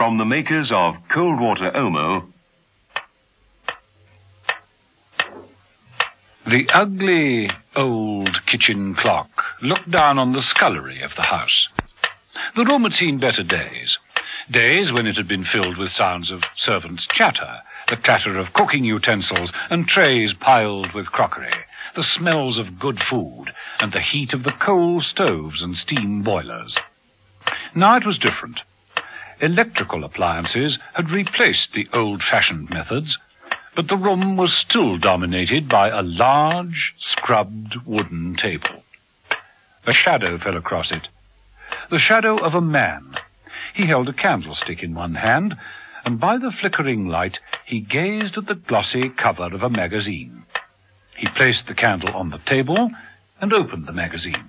From the makers of Cold Water Omo. The ugly old kitchen clock looked down on the scullery of the house. The room had seen better days. Days when it had been filled with sounds of servants' chatter, the clatter of cooking utensils and trays piled with crockery, the smells of good food, and the heat of the coal stoves and steam boilers. Now it was different. Electrical appliances had replaced the old-fashioned methods, but the room was still dominated by a large, scrubbed wooden table. A shadow fell across it. The shadow of a man. He held a candlestick in one hand, and by the flickering light he gazed at the glossy cover of a magazine. He placed the candle on the table and opened the magazine.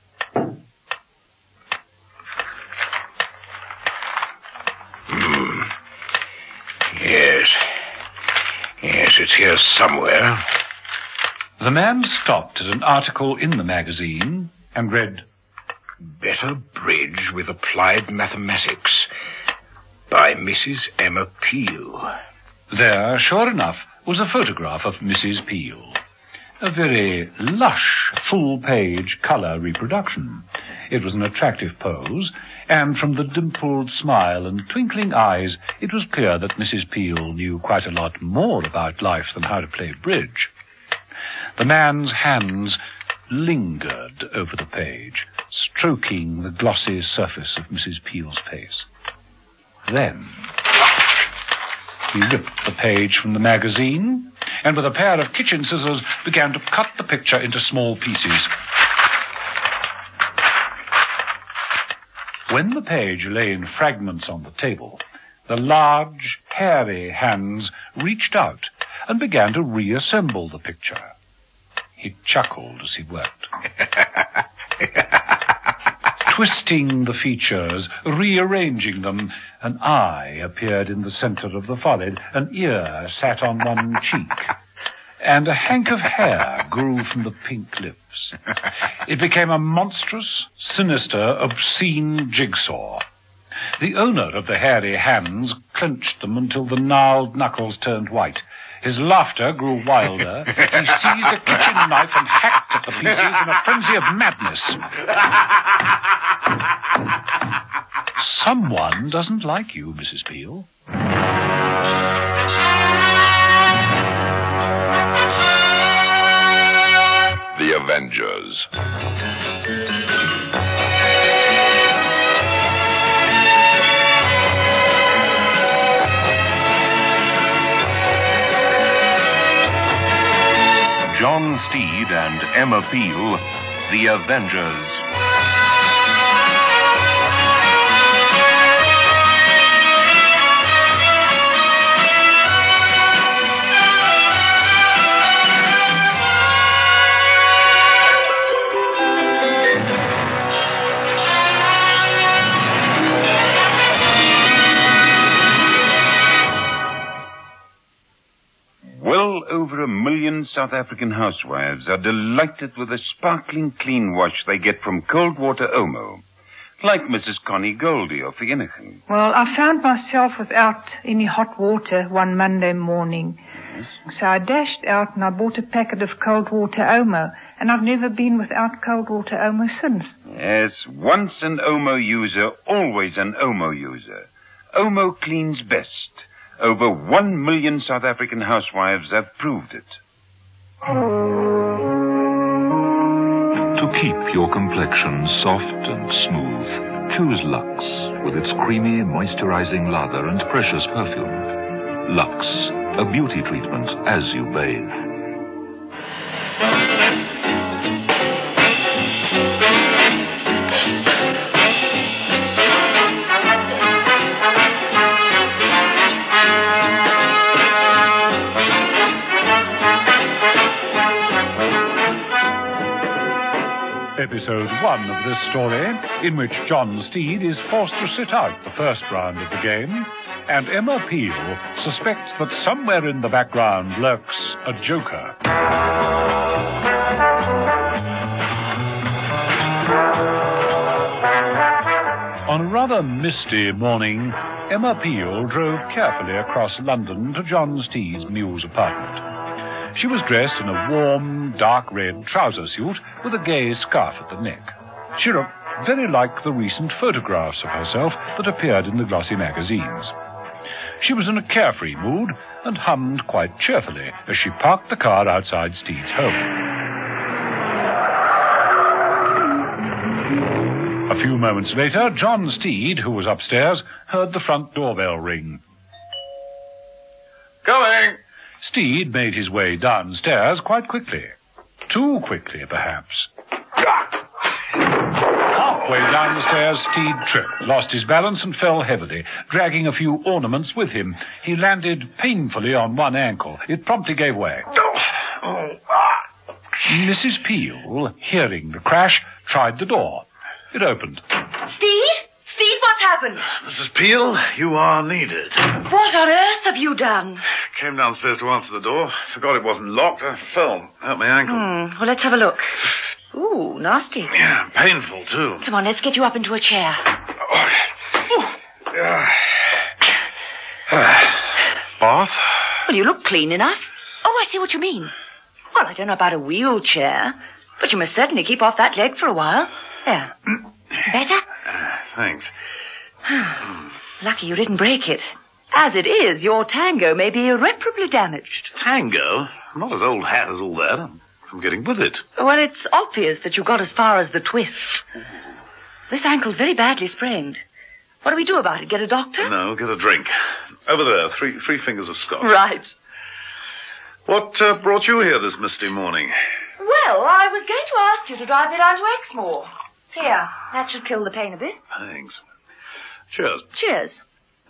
Yes, it's here somewhere. The man stopped at an article in the magazine and read, Better Bridge with Applied Mathematics by Mrs. Emma Peel. There, sure enough, was a photograph of Mrs. Peel. A very lush, full-page colour reproduction. It was an attractive pose, and from the dimpled smile and twinkling eyes, it was clear that Mrs. Peel knew quite a lot more about life than how to play bridge. The man's hands lingered over the page, stroking the glossy surface of Mrs. Peel's face. Then he ripped the page from the magazine and with a pair of kitchen scissors began to cut the picture into small pieces. When the page lay in fragments on the table, the large, hairy hands reached out and began to reassemble the picture. He chuckled as he worked. Twisting the features, rearranging them, an eye appeared in the center of the forehead, an ear sat on one cheek, and a hank of hair grew from the pink lips. It became a monstrous, sinister, obscene jigsaw. The owner of the hairy hands clenched them until the gnarled knuckles turned white. His laughter grew wilder. He seized a kitchen knife and hacked at the pieces in a frenzy of madness. Someone doesn't like you, Mrs. Peel. The Avengers. John Steed and Emma Peel, The Avengers. Over 1 million South African housewives are delighted with the sparkling clean wash they get from Cold Water Omo. Like Mrs. Connie Goldie of Vereeniging. Well, I found myself without any hot water one Monday morning. Yes. So I dashed out and I bought a packet of Cold Water Omo. And I've never been without Cold Water Omo since. Yes, once an Omo user, always an Omo user. Omo cleans best. Over 1 million South African housewives have proved it. To keep your complexion soft and smooth, choose Lux with its creamy, moisturizing lather and precious perfume. Lux, a beauty treatment as you bathe. Episode 1 of this story, in which John Steed is forced to sit out the first round of the game, and Emma Peel suspects that somewhere in the background lurks a joker. On a rather misty morning, Emma Peel drove carefully across London to John Steed's Mews apartment. She was dressed in a warm, dark red trouser suit with a gay scarf at the neck. She looked very like the recent photographs of herself that appeared in the glossy magazines. She was in a carefree mood and hummed quite cheerfully as she parked the car outside Steed's home. A few moments later, John Steed, who was upstairs, heard the front doorbell ring. Coming! Steed made his way downstairs quite quickly. Too quickly, perhaps. Halfway down the stairs, Steed tripped, lost his balance and fell heavily, dragging a few ornaments with him. He landed painfully on one ankle. It promptly gave way. Mrs. Peel, hearing the crash, tried the door. It opened. Steve? Steve, what's happened? Mrs. Peel, you are needed. What on earth have you done? Came downstairs to answer the door. Forgot it wasn't locked. I fell. Hurt my ankle. Well, let's have a look. Ooh, nasty. Yeah, painful, too. Come on, let's get you up into a chair. Bath? Well, you look clean enough. Oh, I see what you mean. Well, I don't know about a wheelchair, but you must certainly keep off that leg for a while. There. Better? Thanks. Lucky you didn't break it. As it is, your tango may be irreparably damaged. Tango? I'm not as old hat as all that. I'm getting with it. Well, it's obvious that you got as far as the twist. This ankle's very badly sprained. What do we do about it? Get a doctor? No, get a drink. Over there, three fingers of scotch. Right. What brought you here this misty morning? Well, I was going to ask you to drive me down to Exmoor. Here, that should kill the pain a bit. Thanks. Cheers. Cheers.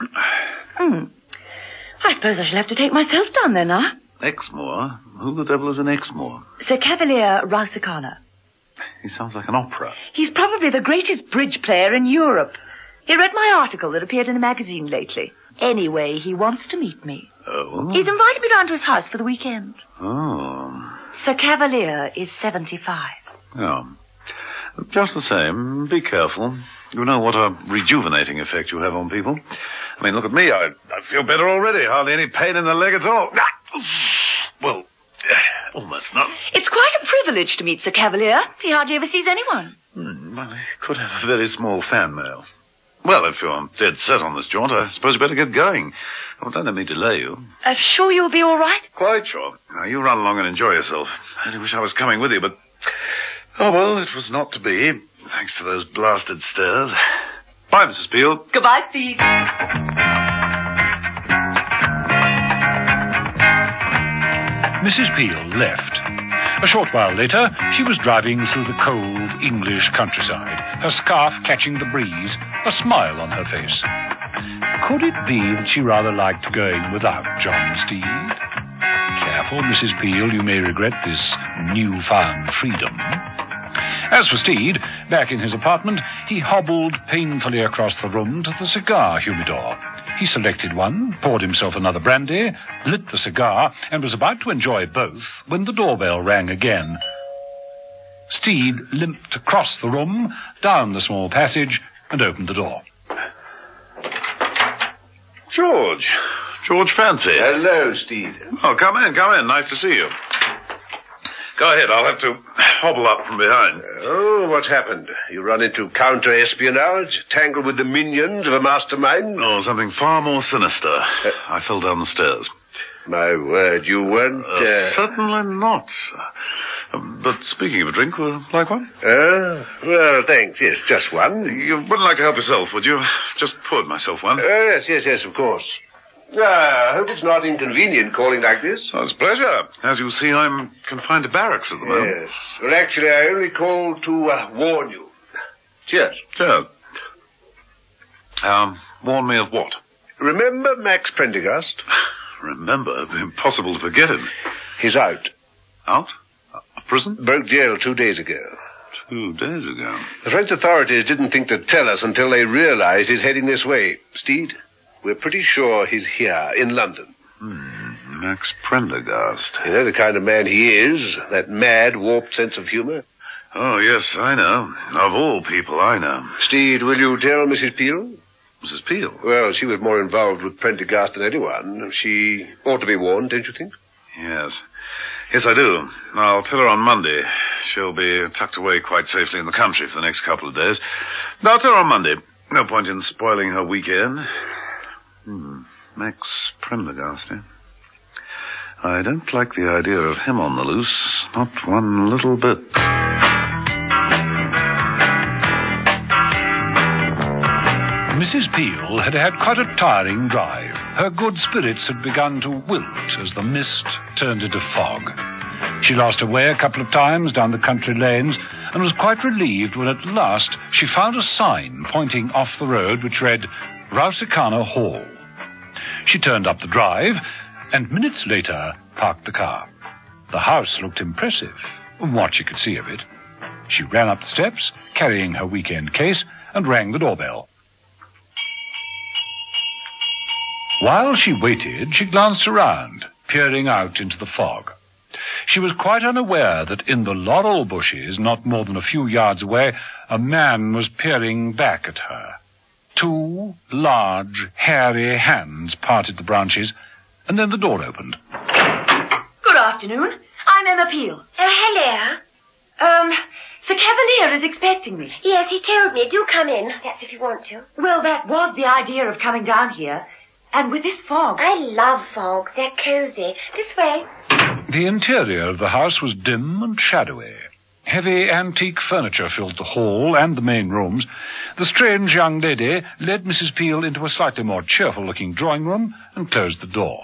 I suppose I shall have to take myself down there now. Exmoor? Who the devil is an Exmoor? Sir Cavalier Rousicana. He sounds like an opera. He's probably the greatest bridge player in Europe. He read my article that appeared in a magazine lately. Anyway, he wants to meet me. Oh? He's invited me down to his house for the weekend. Oh. Sir Cavalier is 75. Yeah. Just the same, be careful. You know what a rejuvenating effect you have on people. I mean, look at me. I feel better already. Hardly any pain in the leg at all. Well, almost not. It's quite a privilege to meet Sir Cavalier. He hardly ever sees anyone. Well, he could have a very small fan mail. Well, if you're dead set on this jaunt, I suppose you better get going. Oh, don't let me delay you. Sure you'll be all right? Quite sure. Now, you run along and enjoy yourself. I only wish I was coming with you, but... Oh, well, it was not to be, thanks to those blasted stairs. Bye, Mrs. Peel. Goodbye, Steve. Mrs. Peel left. A short while later, she was driving through the cold English countryside, her scarf catching the breeze, a smile on her face. Could it be that she rather liked going without John Steed? Careful, Mrs. Peel, you may regret this newfound freedom. As for Steed, back in his apartment, he hobbled painfully across the room to the cigar humidor. He selected one, poured himself another brandy, lit the cigar, and was about to enjoy both when the doorbell rang again. Steed limped across the room, down the small passage, and opened the door. George Fancy. Hello, Steed. Oh, come in. Nice to see you. Go ahead, I'll have to hobble up from behind. Oh, what happened? You run into counter-espionage? Tangled with the minions of a mastermind? Oh, something far more sinister. I fell down the stairs. My word, you weren't... Certainly not. But speaking of a drink, like one? Well, thanks. Yes, just one. You wouldn't like to help yourself, would you? Just poured myself one. Yes, of course. I hope it's not inconvenient calling like this. Oh, it's a pleasure. As you see, I'm confined to barracks at the moment. Yes. Well, actually, I only called to warn you. Cheers. Cheers. Warn me of what? Remember Max Prendergast? Remember? It'd be impossible to forget him. He's out. Out? Of prison? Broke jail 2 days ago. 2 days ago? The French authorities didn't think to tell us until they realized he's heading this way. Steed, we're pretty sure he's here, in London. Max Prendergast. You know the kind of man he is, that mad, warped sense of humor? Oh, yes, I know. Of all people, I know. Steed, will you tell Mrs. Peel? Mrs. Peel. Well, she was more involved with Prendergast than anyone. She ought to be warned, don't you think? Yes. Yes, I do. I'll tell her on Monday. She'll be tucked away quite safely in the country for the next couple of days. I'll tell her on Monday. No point in spoiling her weekend. Max Prendergast, eh? I don't like the idea of him on the loose. Not one little bit. Mrs. Peel had had quite a tiring drive. Her good spirits had begun to wilt as the mist turned into fog. She lost her way a couple of times down the country lanes and was quite relieved when at last she found a sign pointing off the road which read Rousicana Hall. She turned up the drive and minutes later parked the car. The house looked impressive, from what she could see of it. She ran up the steps, carrying her weekend case, and rang the doorbell. While she waited, she glanced around, peering out into the fog. She was quite unaware that in the laurel bushes, not more than a few yards away, a man was peering back at her. 2 large, hairy hands parted the branches, and then the door opened. Good afternoon. I'm Emma Peel. Hello. Sir Cavalier is expecting me. Yes, he told me. Do come in. That's if you want to. Well, that was the idea of coming down here. And with this fog. I love fog. They're cozy. This way. The interior of the house was dim and shadowy. Heavy antique furniture filled the hall and the main rooms. The strange young lady led Mrs. Peel into a slightly more cheerful-looking drawing room and closed the door.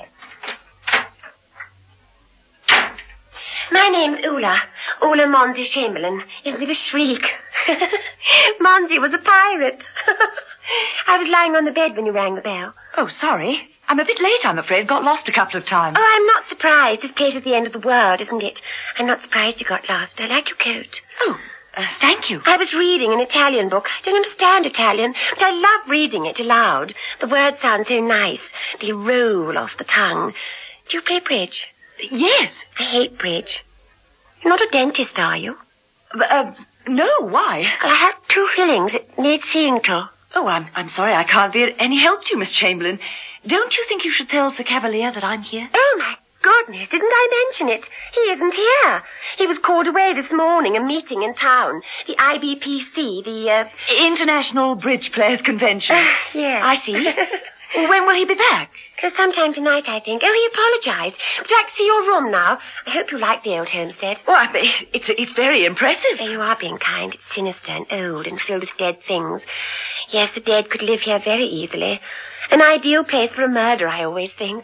My name's Ula Monsey Chamberlain. Isn't it a shriek? Monsey was a pirate. I was lying on the bed when you rang the bell. Oh, sorry. I'm a bit late, I'm afraid. Got lost a couple of times. Oh, I'm not surprised. This place is the end of the world, isn't it? I'm not surprised you got lost. I like your coat. Oh, thank you. I was reading an Italian book. I don't understand Italian, but I love reading it aloud. The words sound so nice. They roll off the tongue. Do you play bridge? Yes. I hate bridge. You're not a dentist, are you? No, why? Well, I have 2 fillings that need seeing to. Oh, I'm sorry I can't be of any help to you, Miss Chamberlain. Don't you think you should tell Sir Cavalier that I'm here? Oh, my goodness, didn't I mention it? He isn't here. He was called away this morning, a meeting in town. The IBPC, the, International Bridge Players Convention. Yes. I see. When will he be back? Sometime tonight, I think. Oh, he apologized. Would you like to see your room now? I hope you like the old homestead. Well, it's very impressive. There you are being kind. It's sinister and old and filled with dead things. Yes, the dead could live here very easily. An ideal place for a murder, I always think.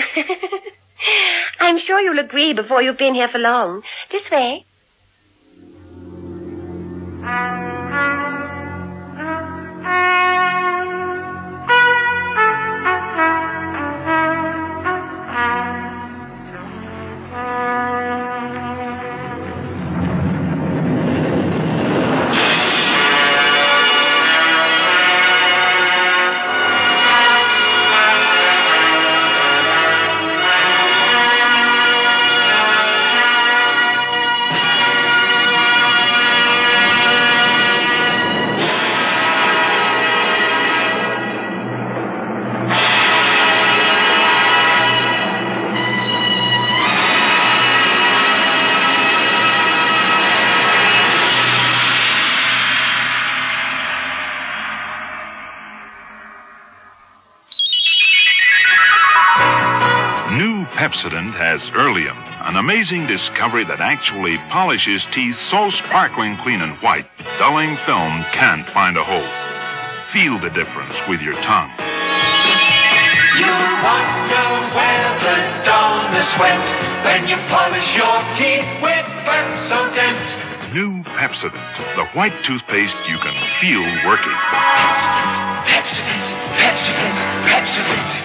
I'm sure you'll agree before you've been here for long. This way. Pepsodent has Earlium, an amazing discovery that actually polishes teeth so sparkling clean and white, dulling film can't find a hole. Feel the difference with your tongue. You wonder where the dullness went when you polish your teeth with Pepsodent. New Pepsodent, the white toothpaste you can feel working. Pepsodent, Pepsodent, Pepsodent.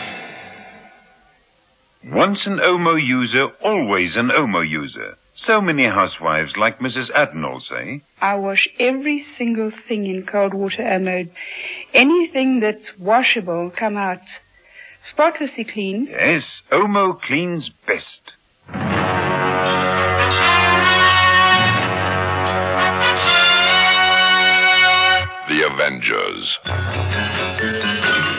Once an Omo user, always an Omo user. So many housewives like Mrs. Adenall say. I wash every single thing in cold water Omo. Anything that's washable come out spotlessly clean. Yes, Omo cleans best. The Avengers.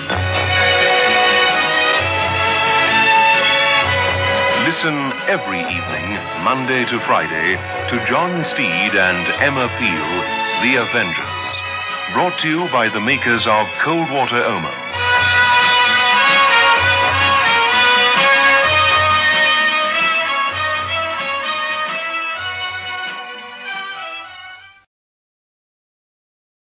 Listen every evening, Monday to Friday, to John Steed and Emma Peel, The Avengers. Brought to you by the makers of Cold Water Omo.